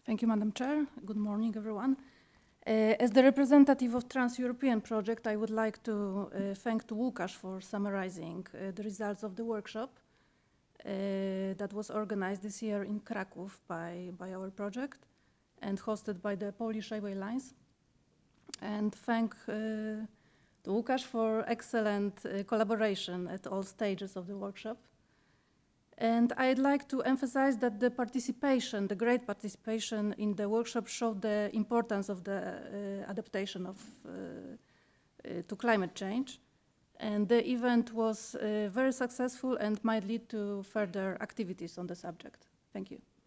Thank you, Madam Chair. Good morning, everyone. As the representative of Trans-European project, I would like to thank Łukasz for summarizing the results of the workshop that was organized this year in Kraków by our project and hosted by the Polish Railway Lines. And thank Łukasz for excellent collaboration at all stages of the workshop. And I'd like to emphasize that the great participation in the workshop showed the importance of the adaptation to climate change. And the event was very successful and might lead to further activities on the subject. Thank you.